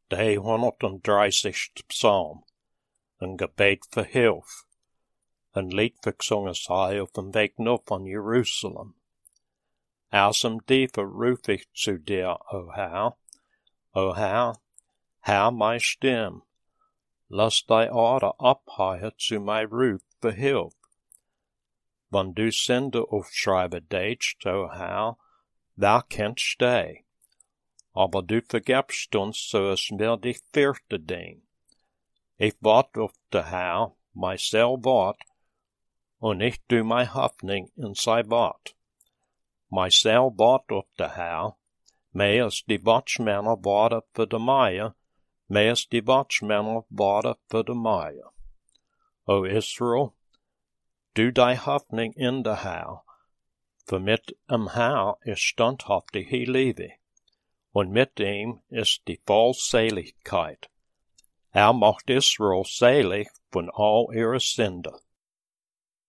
De 130 Psalm, een gebed voor hulp, een lied gezongen zij op een weg naar van Jeruzalem. Aus dem Tiefe ruf ich zu dir, o Herr, Herr mein Stimm, lass die Ohren abheuern zu mein Ruf für Hilf. Wann du Sünde aufschreiben dätst, o Herr, wer kennt steh? Aber du vergibst uns, so es mir dich fürchte den. Ich wart auf der Herr, mein Seele wart, und ich tu mein Hoffnung in sein Wort. Mein Seele wart auf der Herr, mehr als die Watchmänner warten für de Meier, mehr als die Watchmänner warten für de Meier. O Israel, du die Hoffnung in der Herr, für mit dem Herr ist standhaftige Liebe, und mit ihm ist die Vollseligkeit. Macht Israel selig von all ihrer Sünde.